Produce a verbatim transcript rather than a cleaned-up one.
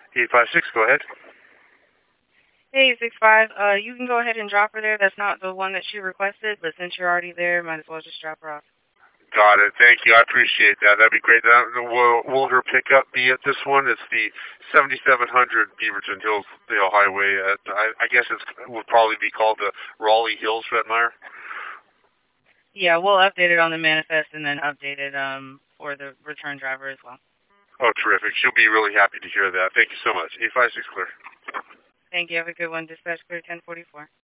eight five six, go ahead. Hey, six five. Uh, you can go ahead and drop her there. That's not the one that she requested, but since you're already there, might as well just drop her off. Got it. Thank you. I appreciate that. That'd be great. That, will, will her pickup be at this one? It's the seventy-seven hundred Beaverton Hills Dale Highway. At, I, I guess it will probably be called the Raleigh Hills, Fredmeyer. Yeah, we'll update it on the manifest and then update it um for the return driver as well. Oh, terrific. She'll be really happy to hear that. Thank you so much. eight five six clear. Thank you. Have a good one. Dispatch clear ten forty-four.